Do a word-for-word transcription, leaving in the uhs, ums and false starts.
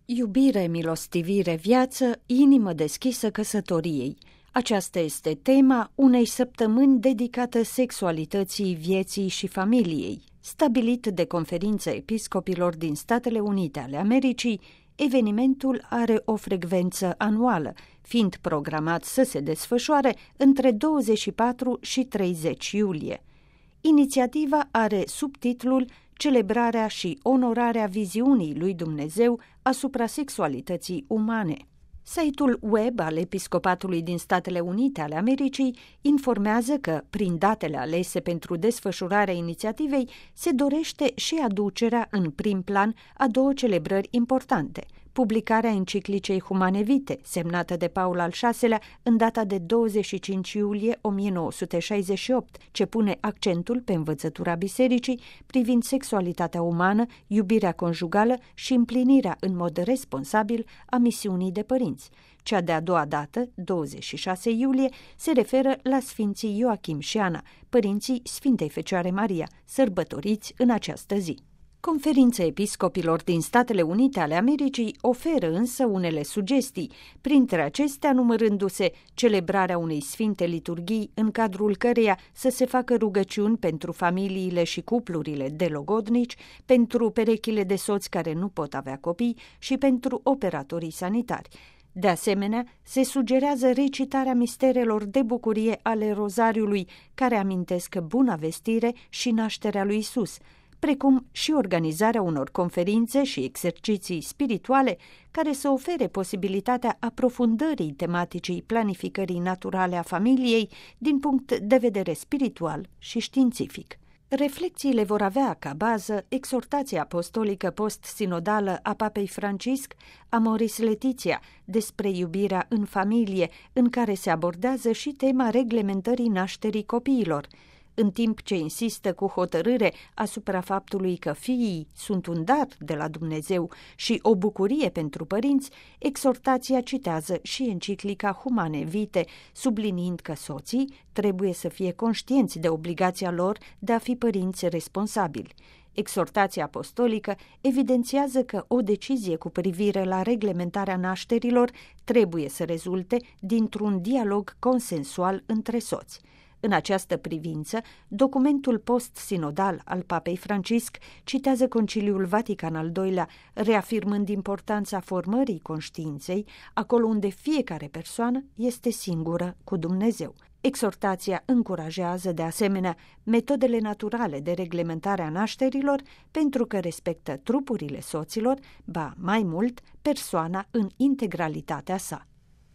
Iubire, milostivire, viață, inimă deschisă căsătoriei. Aceasta este tema unei săptămâni dedicată sexualității, vieții și familiei. Stabilit de Conferința Episcopilor din Statele Unite ale Americii, evenimentul are o frecvență anuală, fiind programat să se desfășoare între douăzeci și patru și treizeci iulie. Inițiativa are subtitlul Celebrarea și onorarea viziunii lui Dumnezeu asupra sexualității umane. Site-ul web al Episcopatului din Statele Unite ale Americii informează că, prin datele alese pentru desfășurarea inițiativei, se dorește și aducerea în prim plan a două celebrări importante: publicarea enciclicei Humane Vitae, semnată de Paul al șaselea în data de douăzeci și cinci iulie o mie nouă sute șaizeci și opt, ce pune accentul pe învățătura bisericii privind sexualitatea umană, iubirea conjugală și împlinirea în mod responsabil a misiunii de părinți. Cea de-a doua dată, douăzeci și șase iulie, se referă la Sfinții Ioachim și Ana, părinții Sfintei Fecioare Maria, sărbătoriți în această zi. Conferința Episcopilor din Statele Unite ale Americii oferă însă unele sugestii, printre acestea numărându-se celebrarea unei sfinte liturghii în cadrul căreia să se facă rugăciuni pentru familiile și cuplurile de logodnici, pentru perechile de soți care nu pot avea copii și pentru operatorii sanitari. De asemenea, se sugerează recitarea misterelor de bucurie ale rozariului, care amintesc buna vestire și nașterea lui Isus, precum și organizarea unor conferințe și exerciții spirituale care să ofere posibilitatea aprofundării tematicii planificării naturale a familiei din punct de vedere spiritual și științific. Reflecțiile vor avea ca bază exhortația apostolică post-sinodală a Papei Francisc, Amoris Laetitia, despre iubirea în familie, în care se abordează și tema reglementării nașterii copiilor, în timp ce insistă cu hotărâre asupra faptului că fiii sunt un dar de la Dumnezeu și o bucurie pentru părinți. Exhortația citează și enciclica Humane Vitae, subliniind că soții trebuie să fie conștienți de obligația lor de a fi părinți responsabili. Exhortația apostolică evidențiază că o decizie cu privire la reglementarea nașterilor trebuie să rezulte dintr-un dialog consensual între soți. În această privință, documentul post-sinodal al Papei Francisc citează Conciliul Vatican al doilea, reafirmând importanța formării conștiinței, acolo unde fiecare persoană este singură cu Dumnezeu. Exhortația încurajează, de asemenea, metodele naturale de reglementare a nașterilor, pentru că respectă trupurile soților, ba mai mult, persoana în integralitatea sa.